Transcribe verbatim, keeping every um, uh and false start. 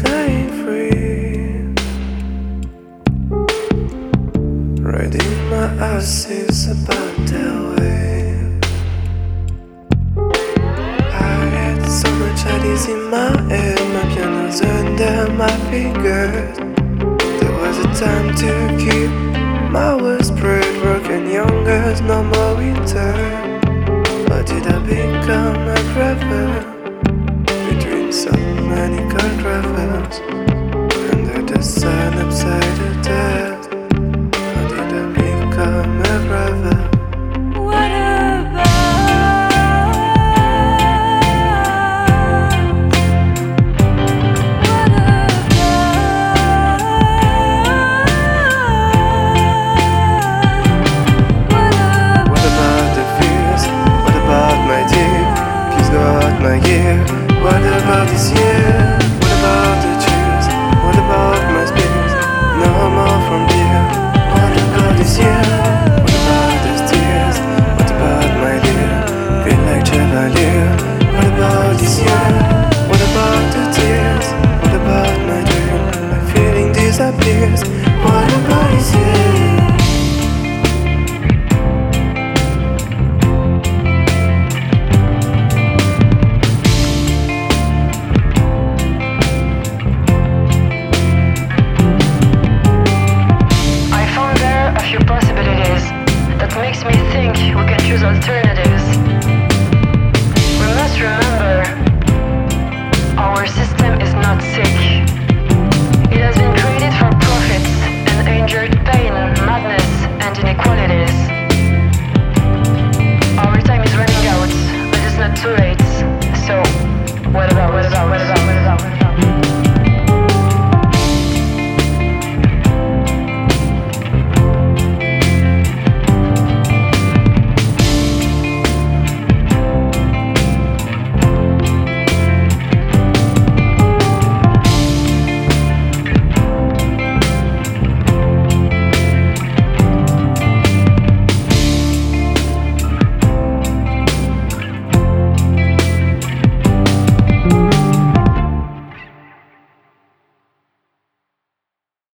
flying free. Riding my asses about the wave. I had so much ideas in my head, my piano's under my fingers. There was a time to keep my words spread, broken young girls, no more winter. Or did I become a grabber between so many cold gravels?